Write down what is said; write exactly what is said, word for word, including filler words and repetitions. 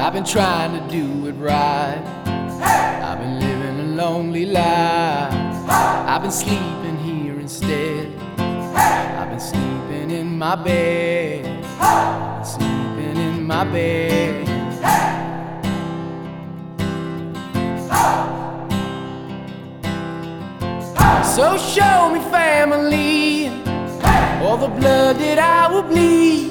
I've been trying to do it right. I've been living a lonely life. I've been sleeping here instead. I've been sleeping in my bed. I've been sleeping in my bed. So show me family, all the blood that I will bleed.